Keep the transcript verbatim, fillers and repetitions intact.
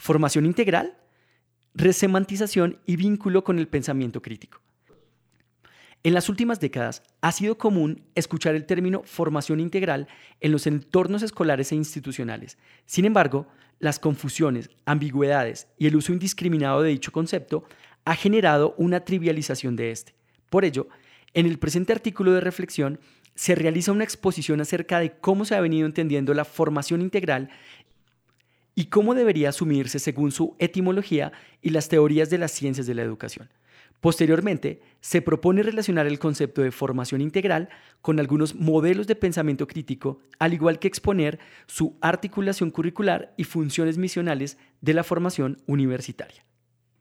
formación integral, resemantización y vínculo con el pensamiento crítico. En las últimas décadas ha sido común escuchar el término formación integral en los entornos escolares e institucionales. Sin embargo, las confusiones, ambigüedades y el uso indiscriminado de dicho concepto ha generado una trivialización de este. Por ello, en el presente artículo de reflexión se realiza una exposición acerca de cómo se ha venido entendiendo la formación integral y cómo debería asumirse según su etimología y las teorías de las ciencias de la educación. Posteriormente, se propone relacionar el concepto de formación integral con algunos modelos de pensamiento crítico, al igual que exponer su articulación curricular y funciones misionales de la formación universitaria.